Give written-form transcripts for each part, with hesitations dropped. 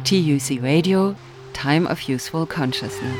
TUC Radio, Time of Useful Consciousness.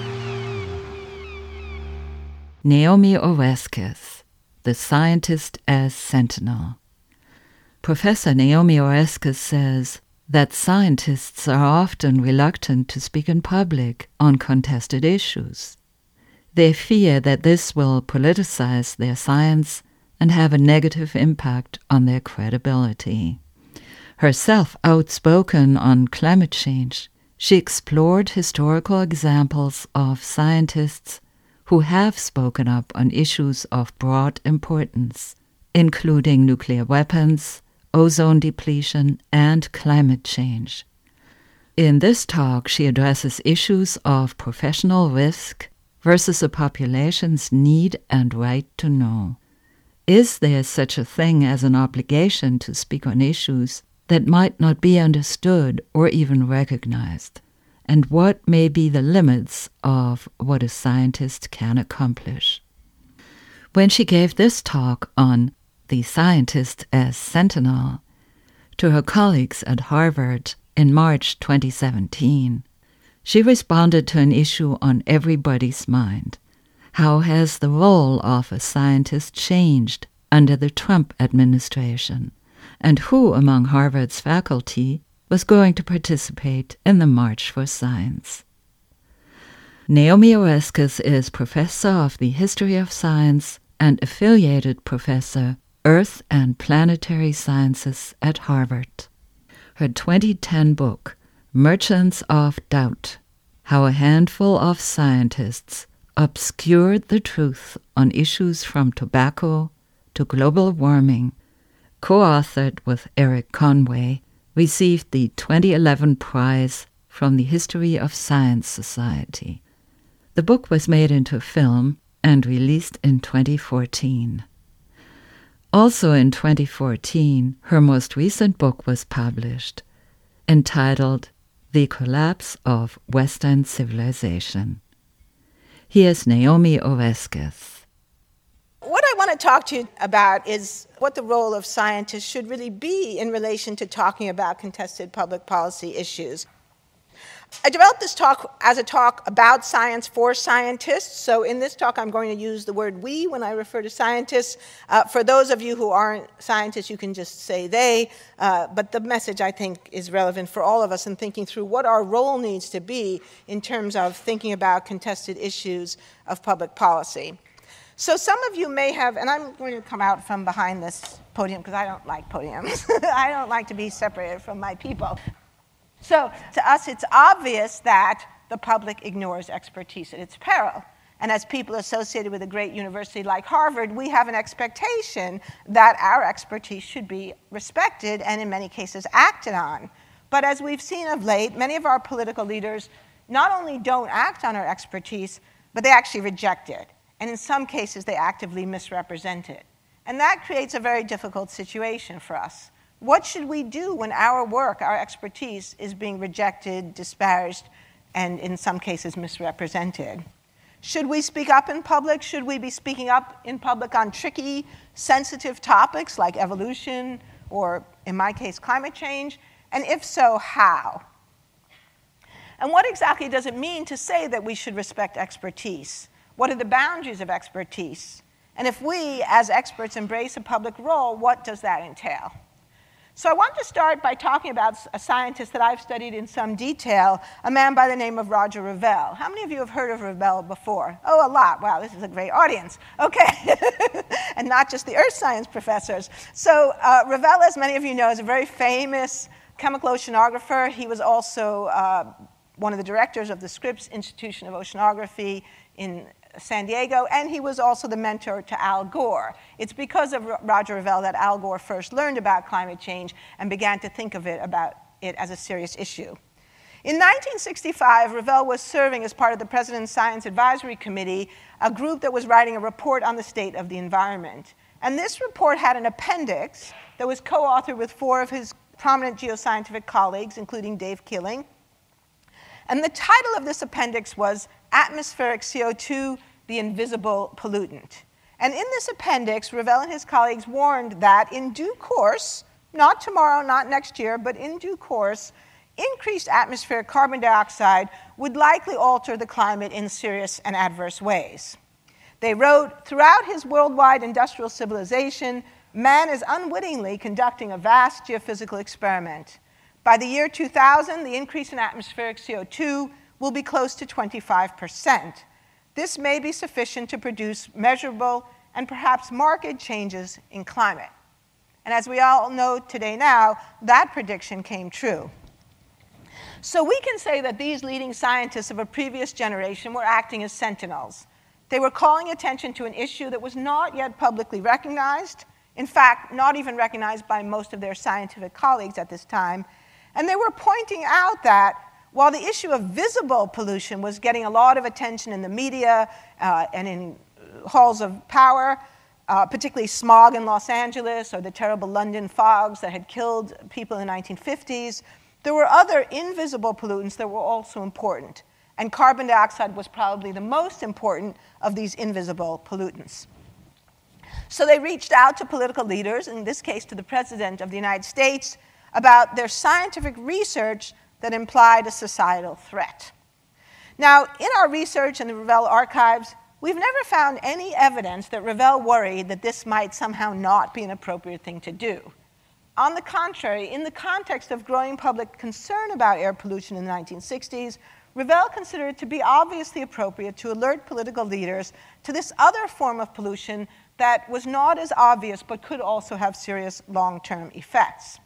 Naomi Oreskes, The Scientist as Sentinel. Professor Naomi Oreskes says that scientists are often reluctant to speak in public on contested issues. They fear that this will politicize their science and have a negative impact on their credibility. Herself outspoken on climate change, she explored historical examples of scientists who have spoken up on issues of broad importance, including nuclear weapons, ozone depletion, and climate change. In this talk, she addresses issues of professional risk versus a population's need and right to know. Is there such a thing as an obligation to speak on issues that might not be understood or even recognized? And what may be the limits of what a scientist can accomplish? When she gave this talk on The Scientist as Sentinel to her colleagues at Harvard in March 2017, she responded to an issue on everybody's mind. How has the role of a scientist changed under the Trump administration? And who among Harvard's faculty was going to participate in the March for Science? Naomi Oreskes is professor of the history of science and affiliated professor, Earth and Planetary Sciences at Harvard. Her 2010 book, Merchants of Doubt: How a Handful of Scientists Obscured the Truth on Issues from Tobacco to Global Warming, co-authored with Eric Conway, received the 2011 prize from the History of Science Society. The book was made into film and released in 2014. Also in 2014, her most recent book was published, entitled The Collapse of Western Civilization. Here's Naomi Oreskes. What I want to talk to you about is what the role of scientists should really be in relation to talking about contested public policy issues. I developed this talk as a talk about science for scientists. So in this talk, I'm going to use the word we when I refer to scientists. For those of you who aren't scientists, you can just say they. But the message, I think, is relevant for all of us in thinking through what our role needs to be in terms of thinking about contested issues of public policy. So some of you may have, and I'm going to come out from behind this podium because I don't like podiums. I don't like to be separated from my people. So to us, it's obvious that the public ignores expertise at its peril. And as people associated with a great university like Harvard, we have an expectation that our expertise should be respected and in many cases acted on. But as we've seen of late, many of our political leaders not only don't act on our expertise, but they actually reject it. And in some cases, they actively misrepresent it. And that creates a very difficult situation for us. What should we do when our work, our expertise, is being rejected, disparaged, and in some cases misrepresented? Should we speak up in public? Should we be speaking up in public on tricky, sensitive topics like evolution or, in my case, climate change? And if so, how? And what exactly does it mean to say that we should respect expertise? What are the boundaries of expertise? And if we, as experts, embrace a public role, what does that entail? So I want to start by talking about a scientist that I've studied in some detail, a man by the name of Roger Revelle. How many of you have heard of Revelle before? Oh, a lot. Wow, this is a great audience. Okay. And not just the earth science professors. So Revelle, as many of you know, is a very famous chemical oceanographer. He was also one of the directors of the Scripps Institution of Oceanography in San Diego, and he was also the mentor to Al Gore. It's because of Roger Revelle that Al Gore first learned about climate change and began to think of it as a serious issue. In 1965, Revelle was serving as part of the President's Science Advisory Committee, a group that was writing a report on the state of the environment. And this report had an appendix that was co-authored with 4 of his prominent geoscientific colleagues, including Dave Killing. And the title of this appendix was Atmospheric CO2, the Invisible Pollutant. And in this appendix, Revelle and his colleagues warned that in due course, not tomorrow, not next year, but in due course, increased atmospheric carbon dioxide would likely alter the climate in serious and adverse ways. They wrote, throughout his worldwide industrial civilization, man is unwittingly conducting a vast geophysical experiment. By the year 2000, the increase in atmospheric CO2 will be close to 25%. This may be sufficient to produce measurable and perhaps marked changes in climate. And as we all know today now, that prediction came true. So we can say that these leading scientists of a previous generation were acting as sentinels. They were calling attention to an issue that was not yet publicly recognized, in fact, not even recognized by most of their scientific colleagues at this time. And they were pointing out that while the issue of visible pollution was getting a lot of attention in the media and in halls of power, particularly smog in Los Angeles or the terrible London fogs that had killed people in the 1950s, there were other invisible pollutants that were also important. And carbon dioxide was probably the most important of these invisible pollutants. So they reached out to political leaders, in this case to the President of the United States, about their scientific research that implied a societal threat. Now, in our research in the Revell archives, we've never found any evidence that Revell worried that this might somehow not be an appropriate thing to do. On the contrary, in the context of growing public concern about air pollution in the 1960s, Revell considered it to be obviously appropriate to alert political leaders to this other form of pollution that was not as obvious but could also have serious long-term effects.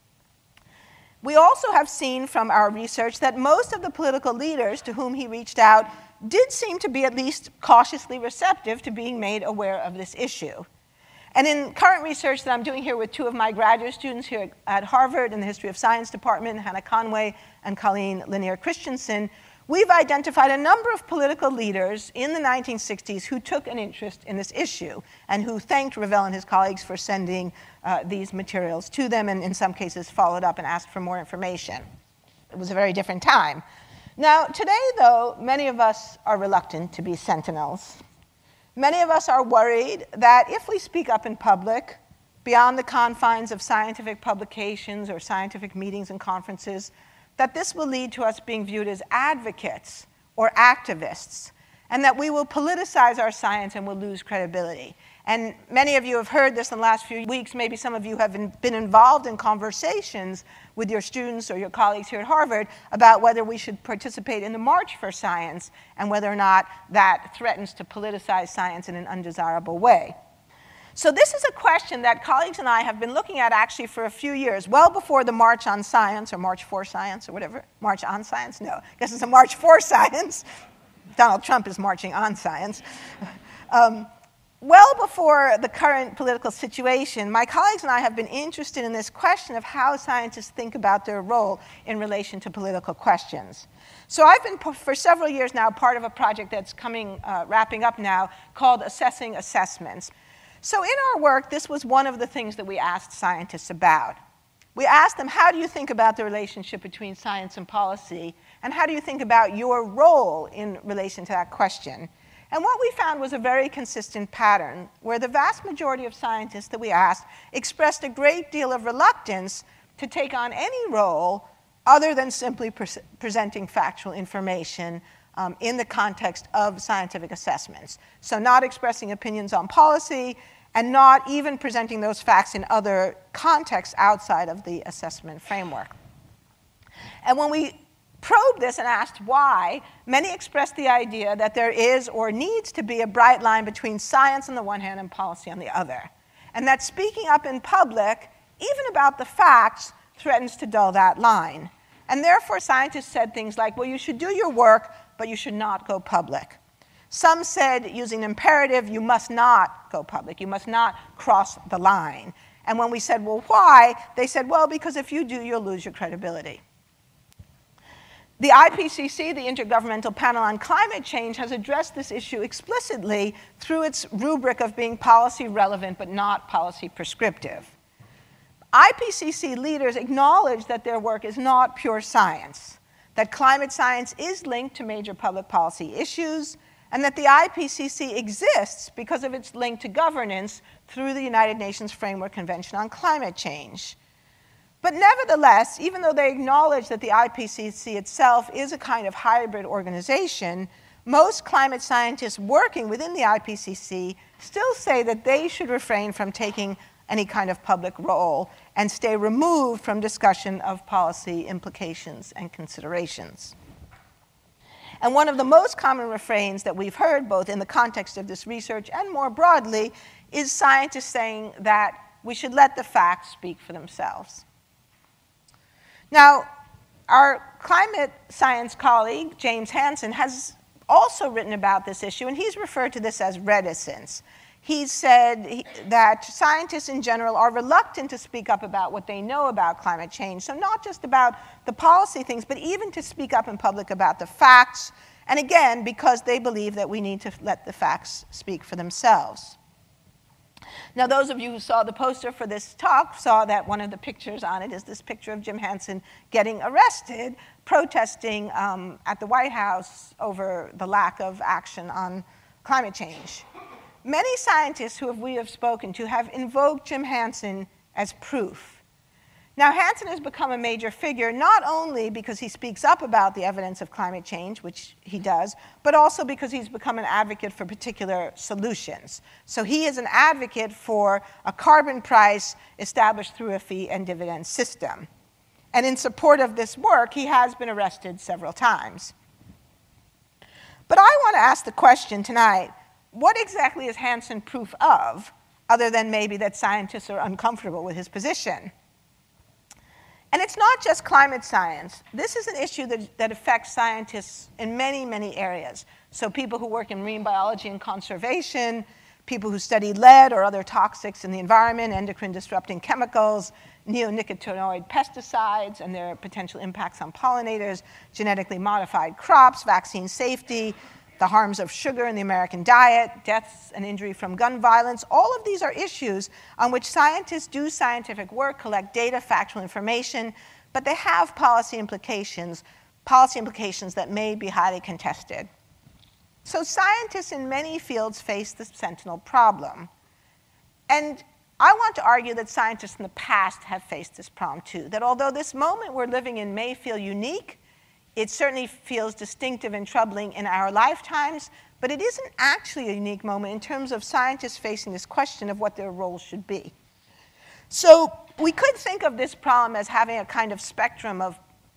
We also have seen from our research that most of the political leaders to whom he reached out did seem to be at least cautiously receptive to being made aware of this issue. And in current research that I'm doing here with two of my graduate students here at Harvard in the History of Science department, Hannah Conway and Colleen Lanier Christensen, we've identified a number of political leaders in the 1960s who took an interest in this issue and who thanked Revell and his colleagues for sending these materials to them and in some cases followed up and asked for more information. It was a very different time. Now, today, though, many of us are reluctant to be sentinels. Many of us are worried that if we speak up in public, beyond the confines of scientific publications or scientific meetings and conferences, that this will lead to us being viewed as advocates or activists, and that we will politicize our science and will lose credibility. And many of you have heard this in the last few weeks. Maybe some of you have been involved in conversations with your students or your colleagues here at Harvard about whether we should participate in the March for Science and whether or not that threatens to politicize science in an undesirable way. So this is a question that colleagues and I have been looking at actually for a few years, well before the March on Science or March for Science or whatever. March on Science? No, I guess it's a March for Science. Donald Trump is marching on science. Well before the current political situation, my colleagues and I have been interested in this question of how scientists think about their role in relation to political questions. So I've been, for several years now, part of a project that's wrapping up now, called Assessing Assessments. So in our work, this was one of the things that we asked scientists about. We asked them, how do you think about the relationship between science and policy? And how do you think about your role in relation to that question? And what we found was a very consistent pattern, where the vast majority of scientists that we asked expressed a great deal of reluctance to take on any role other than simply presenting factual information in the context of scientific assessments. So not expressing opinions on policy and not even presenting those facts in other contexts outside of the assessment framework. And when we probed this and asked why, many expressed the idea that there is or needs to be a bright line between science on the one hand and policy on the other, and that speaking up in public, even about the facts, threatens to dull that line. And therefore, scientists said things like, well, you should do your work, but you should not go public. Some said, using an imperative, you must not go public. You must not cross the line. And when we said, well, why? They said, well, because if you do, you'll lose your credibility. The IPCC, the Intergovernmental Panel on Climate Change, has addressed this issue explicitly through its rubric of being policy relevant but not policy prescriptive. IPCC leaders acknowledge that their work is not pure science, that climate science is linked to major public policy issues, and that the IPCC exists because of its link to governance through the United Nations Framework Convention on Climate Change. But nevertheless, even though they acknowledge that the IPCC itself is a kind of hybrid organization, most climate scientists working within the IPCC still say that they should refrain from taking any kind of public role and stay removed from discussion of policy implications and considerations. And one of the most common refrains that we've heard, both in the context of this research and more broadly, is scientists saying that we should let the facts speak for themselves. Now, our climate science colleague, James Hansen, has also written about this issue, and he's referred to this as reticence. He said that scientists in general are reluctant to speak up about what they know about climate change, so not just about the policy things, but even to speak up in public about the facts, and again, because they believe that we need to let the facts speak for themselves. Now, those of you who saw the poster for this talk saw that one of the pictures on it is this picture of Jim Hansen getting arrested, protesting at the White House over the lack of action on climate change. Many scientists who we have spoken to have invoked Jim Hansen as proof. Now, Hansen has become a major figure not only because he speaks up about the evidence of climate change, which he does, but also because he's become an advocate for particular solutions. So he is an advocate for a carbon price established through a fee and dividend system. And in support of this work, he has been arrested several times. But I want to ask the question tonight, what exactly is Hansen proof of, other than maybe that scientists are uncomfortable with his position? And it's not just climate science. This is an issue that affects scientists in many, many areas. So people who work in marine biology and conservation, people who study lead or other toxics in the environment, endocrine-disrupting chemicals, neonicotinoid pesticides and their potential impacts on pollinators, genetically modified crops, vaccine safety, the harms of sugar in the American diet, deaths and injury from gun violence. All of these are issues on which scientists do scientific work, collect data, factual information, but they have policy implications that may be highly contested. So scientists in many fields face the Sentinel problem. And I want to argue that scientists in the past have faced this problem too, that although this moment we're living in may feel unique, it certainly feels distinctive and troubling in our lifetimes, but it isn't actually a unique moment in terms of scientists facing this question of what their role should be. So we could think of this problem as having a kind of spectrum of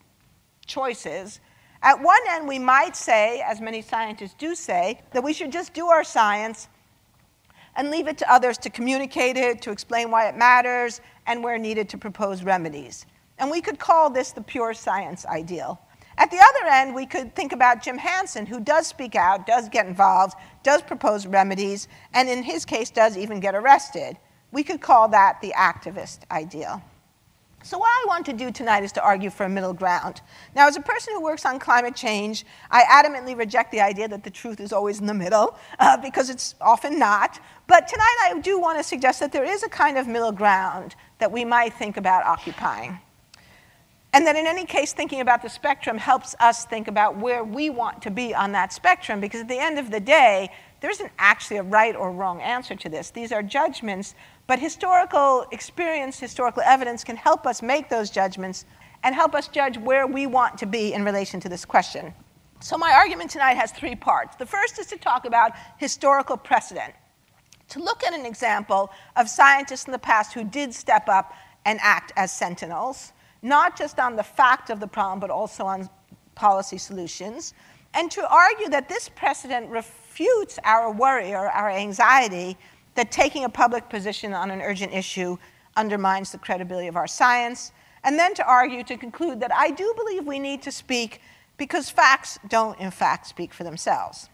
choices. At one end, we might say, as many scientists do say, that we should just do our science and leave it to others to communicate it, to explain why it matters, and where needed to propose remedies. And we could call this the pure science ideal. At the other end, we could think about Jim Hansen, who does speak out, does get involved, does propose remedies, and in his case does even get arrested. We could call that the activist ideal. So what I want to do tonight is to argue for a middle ground. Now, as a person who works on climate change, I adamantly reject the idea that the truth is always in the middle, because it's often not. But tonight I do want to suggest that there is a kind of middle ground that we might think about occupying. And that in any case, thinking about the spectrum helps us think about where we want to be on that spectrum, because at the end of the day, there isn't actually a right or wrong answer to this. These are judgments, but historical experience, historical evidence can help us make those judgments and help us judge where we want to be in relation to this question. So my argument tonight has three parts. The first is to talk about historical precedent, to look at an example of scientists in the past who did step up and act as sentinels, not just on the fact of the problem, but also on policy solutions, and to argue that this precedent refutes our worry or our anxiety that taking a public position on an urgent issue undermines the credibility of our science, and then to argue, to conclude, that I do believe we need to speak because facts don't, in fact, speak for themselves.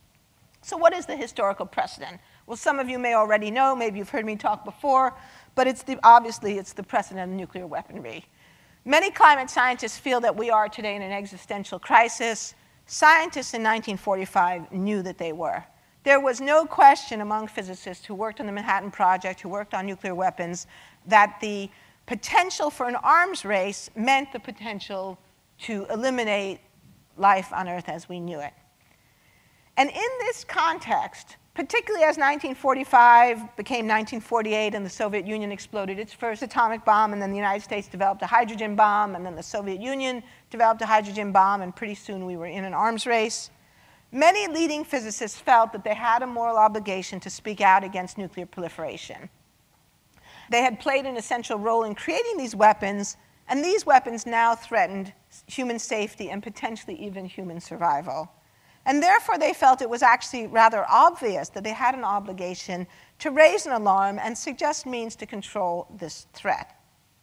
So what is the historical precedent? Well, some of you may already know, maybe you've heard me talk before, but obviously it's the precedent of nuclear weaponry. Many climate scientists feel that we are today in an existential crisis. Scientists in 1945 knew that they were. There was no question among physicists who worked on the Manhattan Project, who worked on nuclear weapons, that the potential for an arms race meant the potential to eliminate life on Earth as we knew it. And in this context, particularly as 1945 became 1948 and the Soviet Union exploded its first atomic bomb, and then the United States developed a hydrogen bomb, and then the Soviet Union developed a hydrogen bomb, and pretty soon we were in an arms race. Many leading physicists felt that they had a moral obligation to speak out against nuclear proliferation. They had played an essential role in creating these weapons, and these weapons now threatened human safety and potentially even human survival. And therefore, they felt it was actually rather obvious that they had an obligation to raise an alarm and suggest means to control this threat.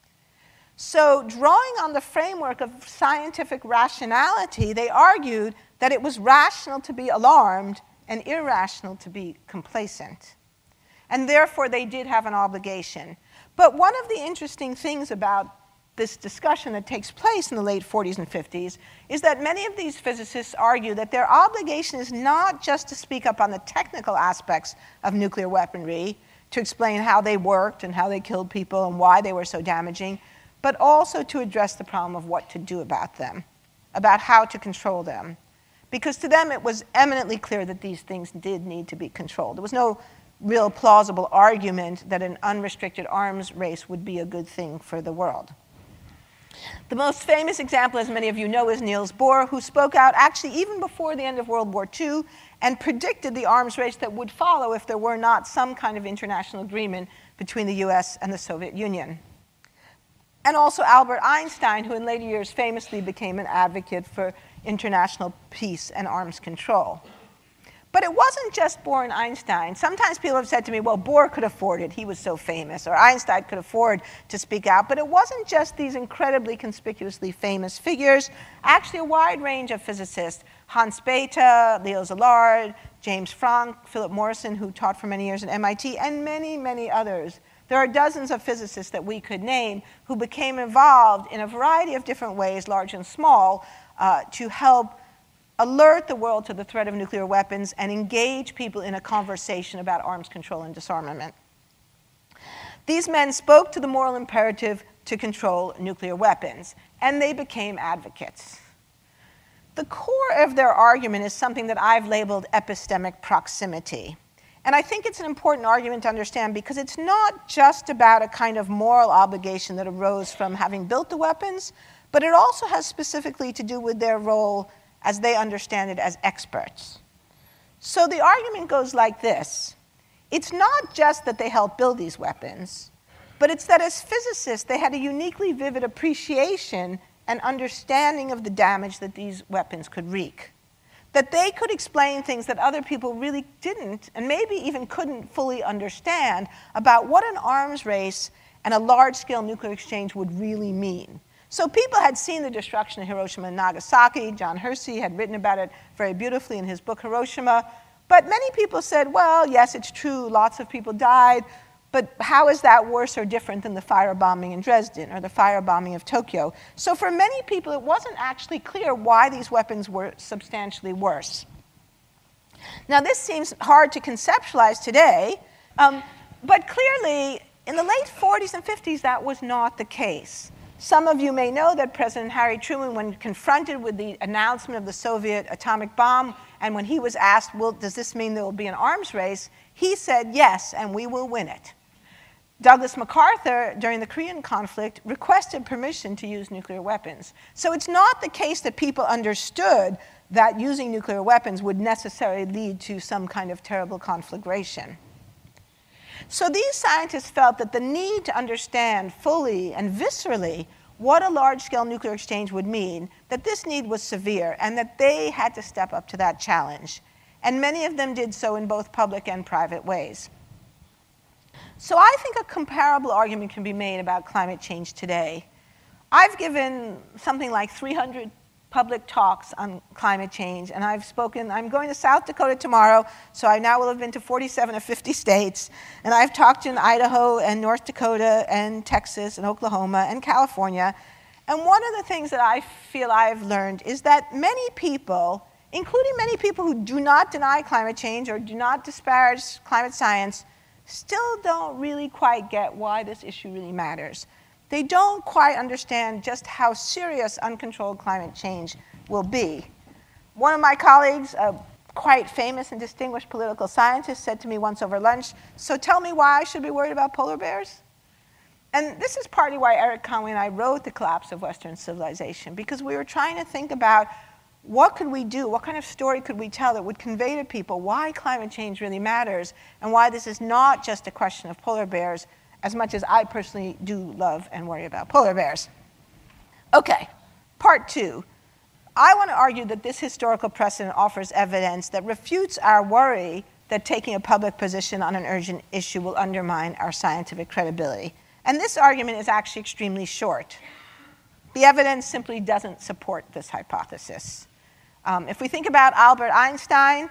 So, drawing on the framework of scientific rationality, they argued that it was rational to be alarmed and irrational to be complacent. And therefore, they did have an obligation. But one of the interesting things about this discussion that takes place in the late 40s and 50s is that many of these physicists argue that their obligation is not just to speak up on the technical aspects of nuclear weaponry, to explain how they worked and how they killed people and why they were so damaging, but also to address the problem of what to do about them, about how to control them. Because to them it was eminently clear that these things did need to be controlled. There was no real plausible argument that an unrestricted arms race would be a good thing for the world. The most famous example, as many of you know, is Niels Bohr, who spoke out actually even before the end of World War II and predicted the arms race that would follow if there were not some kind of international agreement between the US and the Soviet Union. And also Albert Einstein, who in later years famously became an advocate for international peace and arms control. But it wasn't just Bohr and Einstein. Sometimes people have said to me, well, Bohr could afford it, he was so famous, or Einstein could afford to speak out. But it wasn't just these incredibly conspicuously famous figures. Actually, a wide range of physicists, Hans Bethe, Leo Szilard, James Franck, Philip Morrison, who taught for many years at MIT, and many, many others. There are dozens of physicists that we could name who became involved in a variety of different ways, large and small, to help alert the world to the threat of nuclear weapons and engage people in a conversation about arms control and disarmament. These men spoke to the moral imperative to control nuclear weapons, and they became advocates. The core of their argument is something that I've labeled epistemic proximity. And I think it's an important argument to understand because it's not just about a kind of moral obligation that arose from having built the weapons, but it also has specifically to do with their role as they understand it as experts. So the argument goes like this. It's not just that they helped build these weapons, but it's that as physicists, they had a uniquely vivid appreciation and understanding of the damage that these weapons could wreak. That they could explain things that other people really didn't, and maybe even couldn't fully understand about what an arms race and a large-scale nuclear exchange would really mean. So people had seen the destruction of Hiroshima and Nagasaki. John Hersey had written about it very beautifully in his book Hiroshima. But many people said, well, yes, it's true, lots of people died, but how is that worse or different than the firebombing in Dresden or the firebombing of Tokyo? So for many people, it wasn't actually clear why these weapons were substantially worse. Now, this seems hard to conceptualize today, but clearly, in the late 40s and 50s, that was not the case. Some of you may know that President Harry Truman, when confronted with the announcement of the Soviet atomic bomb, and when he was asked, well, does this mean there will be an arms race, he said, yes, and we will win it. Douglas MacArthur, during the Korean conflict, requested permission to use nuclear weapons. So it's not the case that people understood that using nuclear weapons would necessarily lead to some kind of terrible conflagration. So these scientists felt that the need to understand fully and viscerally what a large-scale nuclear exchange would mean, that this need was severe, and that they had to step up to that challenge. And many of them did so in both public and private ways. So I think a comparable argument can be made about climate change today. I've given something like 300 public talks on climate change, and I'm going to South Dakota tomorrow, so I now will have been to 47 of 50 states, and I've talked in Idaho and North Dakota and Texas and Oklahoma and California. And one of the things that I feel I've learned is that many people, including many people who do not deny climate change or do not disparage climate science, still don't really quite get why this issue really matters. They don't quite understand just how serious uncontrolled climate change will be. One of my colleagues, quite famous and distinguished political scientist said to me once over lunch, "So tell me why I should be worried about polar bears?" And this is partly why Eric Conway and I wrote The Collapse of Western Civilization, because we were trying to think about what could we do, what kind of story could we tell that would convey to people why climate change really matters and why this is not just a question of polar bears, as much as I personally do love and worry about polar bears. Okay, part two. I want to argue that this historical precedent offers evidence that refutes our worry that taking a public position on an urgent issue will undermine our scientific credibility. And this argument is actually extremely short. The evidence simply doesn't support this hypothesis. If we think about Albert Einstein,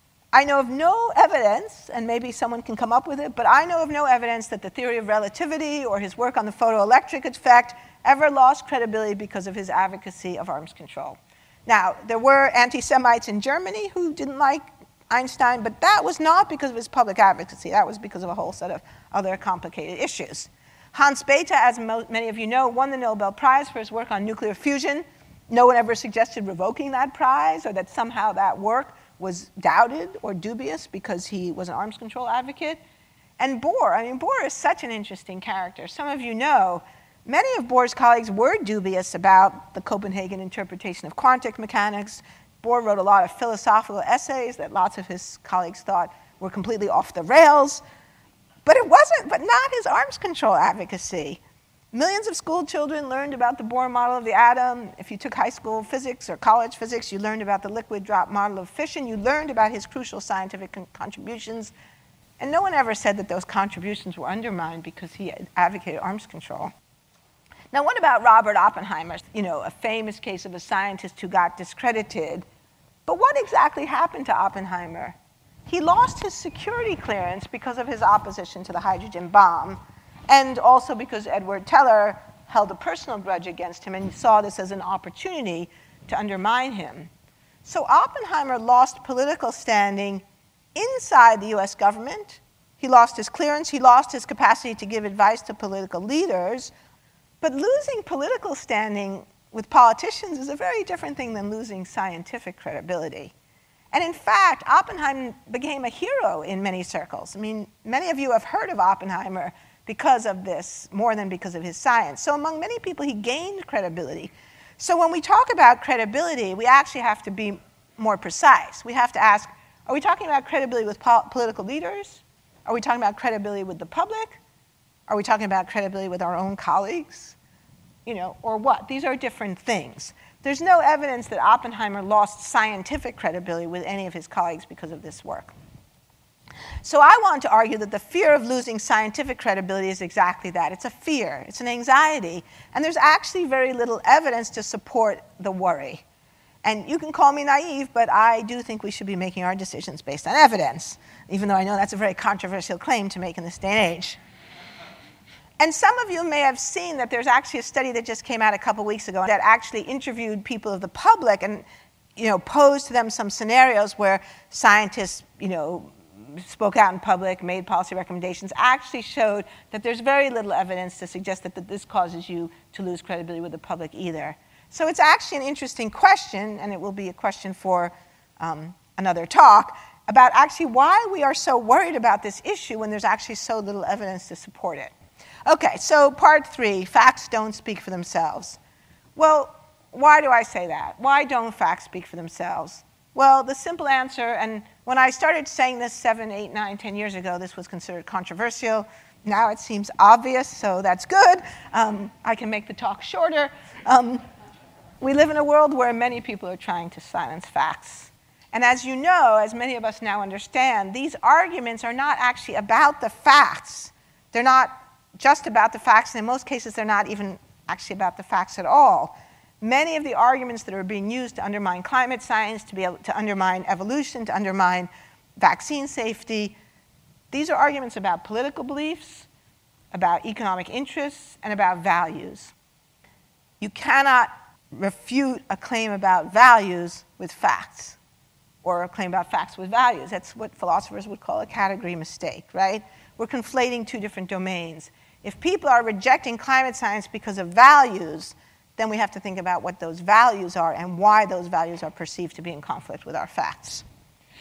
I know of no evidence, and maybe someone can come up with it, but I know of no evidence that the theory of relativity or his work on the photoelectric effect ever lost credibility because of his advocacy of arms control. Now, there were anti-Semites in Germany who didn't like Einstein, but that was not because of his public advocacy. That was because of a whole set of other complicated issues. Hans Bethe, as many of you know, won the Nobel Prize for his work on nuclear fusion. No one ever suggested revoking that prize or that somehow that work was doubted or dubious because he was an arms control advocate. And Bohr, Bohr is such an interesting character. Some of you know, many of Bohr's colleagues were dubious about the Copenhagen interpretation of quantum mechanics. Bohr wrote a lot of philosophical essays that lots of his colleagues thought were completely off the rails. But not his arms control advocacy. Millions of school children learned about the Bohr model of the atom. If you took high school physics or college physics, you learned about the liquid drop model of fission. You learned about his crucial scientific contributions. And no one ever said that those contributions were undermined because he advocated arms control. Now, what about Robert Oppenheimer? A famous case of a scientist who got discredited. But what exactly happened to Oppenheimer? He lost his security clearance because of his opposition to the hydrogen bomb, and also because Edward Teller held a personal grudge against him and saw this as an opportunity to undermine him. So Oppenheimer lost political standing inside the US government. He lost his clearance. He lost his capacity to give advice to political leaders. But losing political standing with politicians is a very different thing than losing scientific credibility. And in fact, Oppenheimer became a hero in many circles. Many of you have heard of Oppenheimer because of this, more than because of his science. So among many people, he gained credibility. So when we talk about credibility, we actually have to be more precise. We have to ask, are we talking about credibility with political leaders? Are we talking about credibility with the public? Are we talking about credibility with our own colleagues? Or what? These are different things. There's no evidence that Oppenheimer lost scientific credibility with any of his colleagues because of this work. So I want to argue that the fear of losing scientific credibility is exactly that. It's a fear. It's an anxiety. And there's actually very little evidence to support the worry. And you can call me naive, but I do think we should be making our decisions based on evidence, even though I know that's a very controversial claim to make in this day and age. And some of you may have seen that there's actually a study that just came out a couple weeks ago that actually interviewed people of the public and posed to them some scenarios where scientists spoke out in public, made policy recommendations, actually showed that there's very little evidence to suggest that this causes you to lose credibility with the public either. So it's actually an interesting question, and it will be a question for another talk, about actually why we are so worried about this issue when there's actually so little evidence to support it. Okay, so part three, facts don't speak for themselves. Well, why do I say that? Why don't facts speak for themselves? Well, the simple answer, and when I started saying this 7, 8, 9, 10 years ago, this was considered controversial. Now it seems obvious, so that's good. I can make the talk shorter. We live in a world where many people are trying to silence facts. And as you know, as many of us now understand, these arguments are not actually about the facts. They're not just about the facts, and in most cases, they're not even actually about the facts at all. Many of the arguments that are being used to undermine climate science, to be able to undermine evolution, to undermine vaccine safety, these are arguments about political beliefs, about economic interests, and about values. You cannot refute a claim about values with facts, or a claim about facts with values. That's what philosophers would call a category mistake, right? We're conflating two different domains. If people are rejecting climate science because of values, then we have to think about what those values are and why those values are perceived to be in conflict with our facts.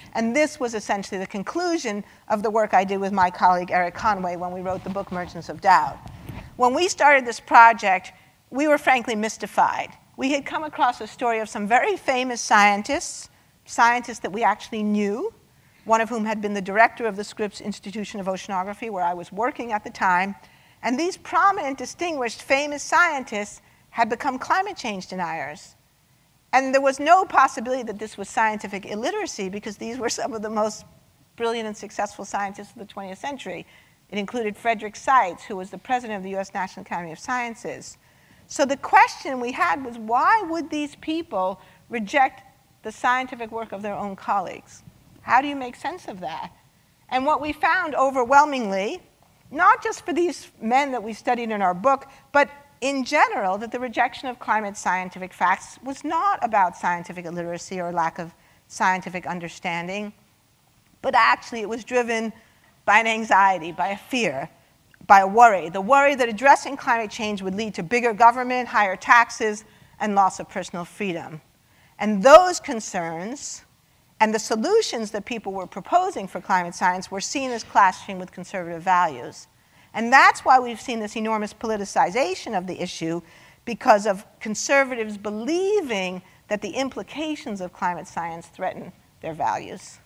And this was essentially the conclusion of the work I did with my colleague Eric Conway when we wrote the book Merchants of Doubt. When we started this project, we were frankly mystified. We had come across a story of some very famous scientists that we actually knew, one of whom had been the director of the Scripps Institution of Oceanography, where I was working at the time. And these prominent, distinguished, famous scientists had become climate change deniers. And there was no possibility that this was scientific illiteracy, because these were some of the most brilliant and successful scientists of the 20th century. It included Frederick Seitz, who was the president of the US National Academy of Sciences. So the question we had was, why would these people reject the scientific work of their own colleagues? How do you make sense of that? And what we found overwhelmingly, not just for these men that we studied in our book, but in general, that the rejection of climate scientific facts was not about scientific illiteracy or lack of scientific understanding, but actually it was driven by an anxiety, by a fear, by a worry. The worry that addressing climate change would lead to bigger government, higher taxes, and loss of personal freedom. And those concerns and the solutions that people were proposing for climate science were seen as clashing with conservative values. And that's why we've seen this enormous politicization of the issue, because of conservatives believing that the implications of climate science threaten their values.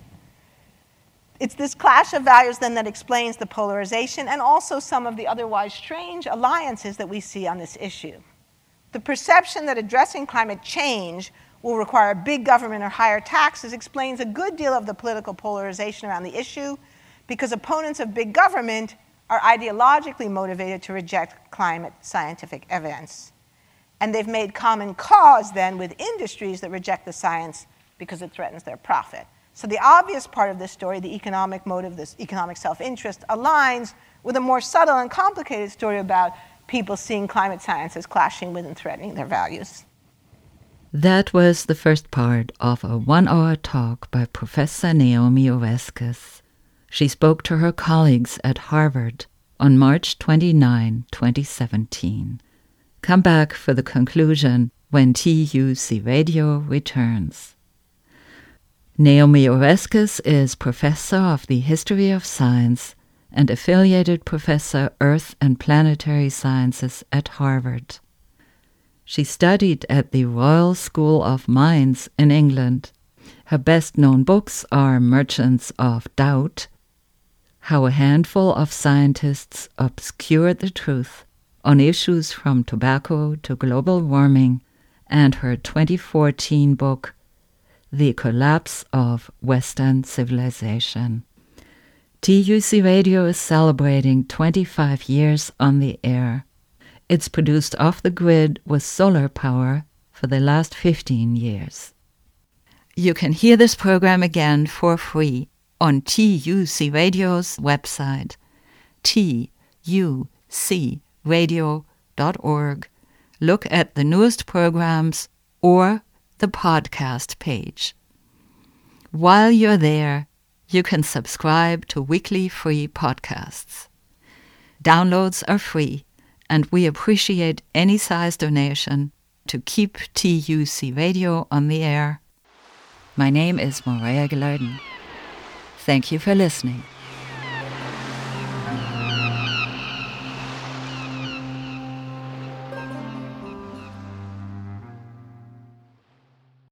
It's this clash of values then that explains the polarization and also some of the otherwise strange alliances that we see on this issue. The perception that addressing climate change will require big government or higher taxes explains a good deal of the political polarization around the issue, because opponents of big government are ideologically motivated to reject climate scientific evidence. And they've made common cause then with industries that reject the science because it threatens their profit. So the obvious part of this story, the economic motive, this economic self-interest, aligns with a more subtle and complicated story about people seeing climate science as clashing with and threatening their values. That was the first part of a 1-hour talk by Professor Naomi Oreskes. She spoke to her colleagues at Harvard on March 29, 2017. Come back for the conclusion when TUC Radio returns. Naomi Oreskes is Professor of the History of Science and Affiliated Professor Earth and Planetary Sciences at Harvard. She studied at the Royal School of Mines in England. Her best-known books are Merchants of Doubt, How a Handful of Scientists Obscured the Truth on Issues from Tobacco to Global Warming, and her 2014 book, The Collapse of Western Civilization. TUC Radio is celebrating 25 years on the air. It's produced off the grid with solar power for the last 15 years. You can hear this program again for free on TUC Radio's website, tucradio.org. Look at the newest programs or the podcast page. While you're there, you can subscribe to weekly free podcasts. Downloads are free, and we appreciate any size donation to keep TUC Radio on the air. My name is Maria Gelarden. Thank you for listening.